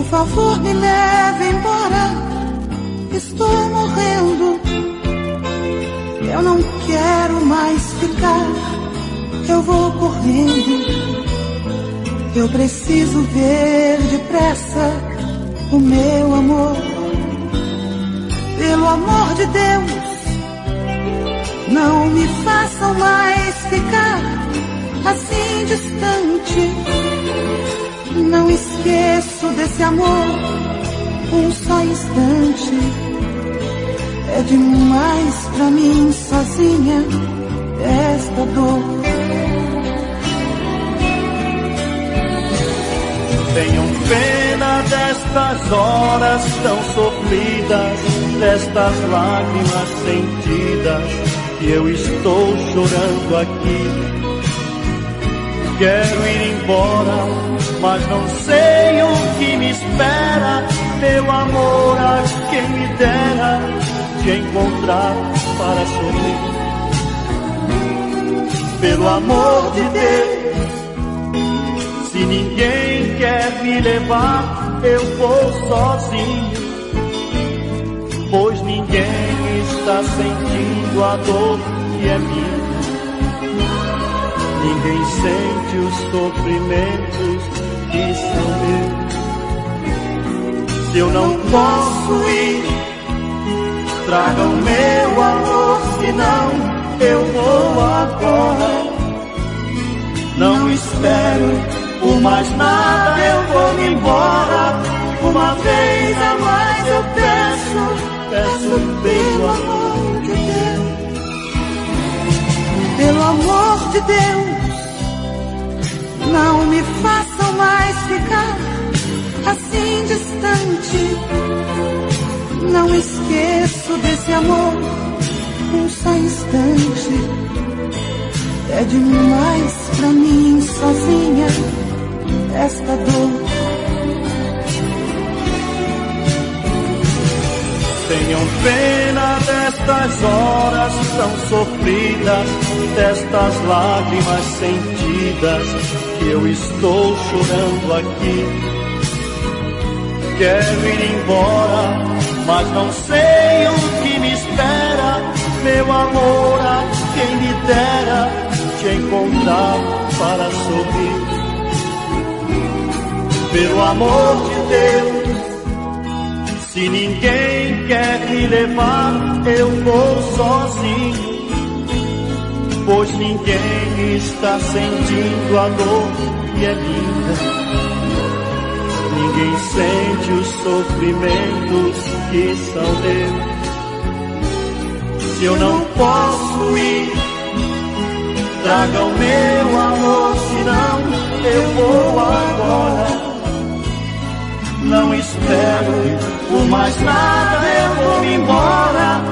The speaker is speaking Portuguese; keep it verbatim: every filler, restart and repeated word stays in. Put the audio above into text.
favor, me leve embora. Estou morrendo. Eu não quero mais ficar. Eu vou correndo. Eu preciso ver depressa o meu amor. Pelo amor de Deus, não me façam mais ficar assim distante. Não esqueço desse amor um só instante. É demais pra mim sozinha esta dor. Tenham pena destas horas tão sofridas, destas lágrimas sentidas que eu estou chorando aqui. Quero ir embora, mas não sei o que me espera. Meu amor, a quem me dera te encontrar para sorrir. Pelo amor de Deus, se ninguém quer me levar, eu vou sozinho, pois ninguém está sentindo a dor que é minha. Ninguém sente os sofrimentos que são meus. Se eu não posso ir, tragam meu amor, senão eu vou agora. Não espero por mais nada, eu vou me embora. Uma vez a mais eu peço, peço pelo amor de Deus. Pelo amor de Deus, não me façam mais ficar assim distante. Não esqueço desse amor um só instante. É demais pra mim sozinha esta dor. Tenham pena destas horas tão sofridas, destas lágrimas sentidas que eu estou chorando aqui. Quero ir embora, mas não sei o que me espera. Meu amor, a quem me dera te encontrar para sorrir. Pelo amor de Deus, se ninguém quer me levar, eu vou sozinho, pois ninguém está sentindo a dor que é minha. Ninguém sente os sofrimentos que são meus. Se eu não posso ir, tragam meu amor, senão eu vou agora. Não espero por mais nada, eu vou embora.